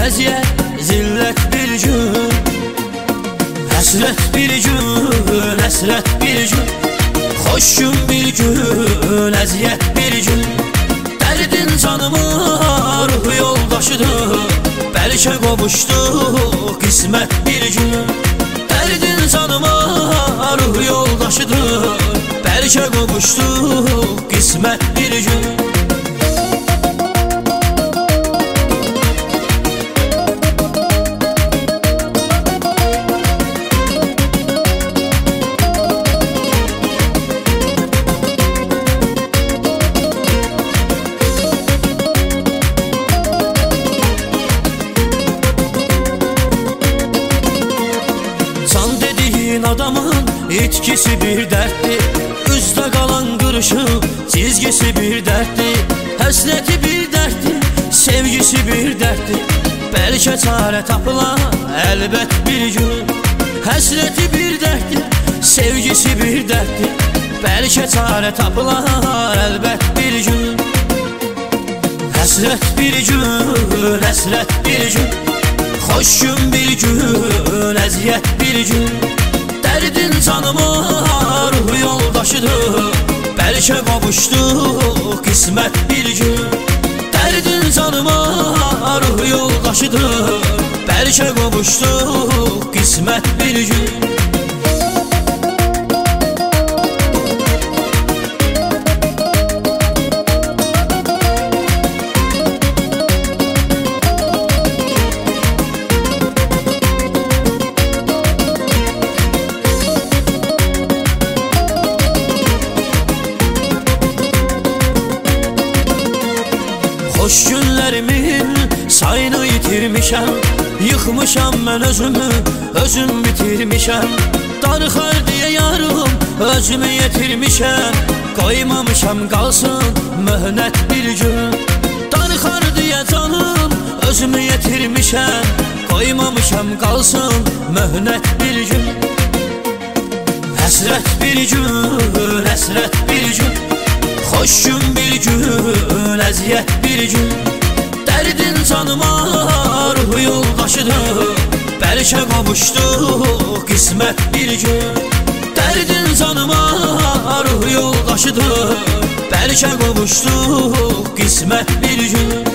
əziyyət, zillət bir gün. Həsrət bir gün, həsrət bir gün, xoş gün bir gün, əziyyət bir gün. Dərdin canıma ruh yoldaşıdır, bəlkə qovuşduq qismət bir gün. Dərdin canıma ruh yoldaşıdır, bəlkə qovuşduq qismət bir gün. Adamın itkisi bir dərtdir, üzdə qalan qırışıq çizgisi bir dərtdir. Həsrəti bir dərtdir, sevgisi bir dərtdir, bəlkə çarə tapılar əlbət bir gün. Həsrəti bir dərtdir, sevgisi bir dərtdir, bəlkə çarə tapılar əlbət bir gün. Həsrət bir gün, həsrət bir gün, xoş gün bir gün, əziyyət bir gün. Dərdin canıma ruh yoldaşıdır, bəlkə qovuşduq qismət bir gün. Dərdin canıma ruh yoldaşıdır, bəlkə qovuşduq qismət bir gün. Xoş günlərimin sayını itirmişəm, yıxmışam mən özümü, özüm bitirmişəm. Darıxar deyə yarım, özümü yetirmişəm, qoymamışam qalsın möhnət bir gün. Darıxar deyə canım, özümü yetirmişəm, qoymamışam qalsın möhnət bir gün. Həsrət bir gün, həsrət bir gün, xoş gün bir gün, əziyyət bir gün. Dərdin canıma ruh yoldaşıdır, bəlkə qovuşduq qismət bir gün. Dərdin canıma ruh yoldaşıdır, bəlkə qovuşduq qismət bir gün.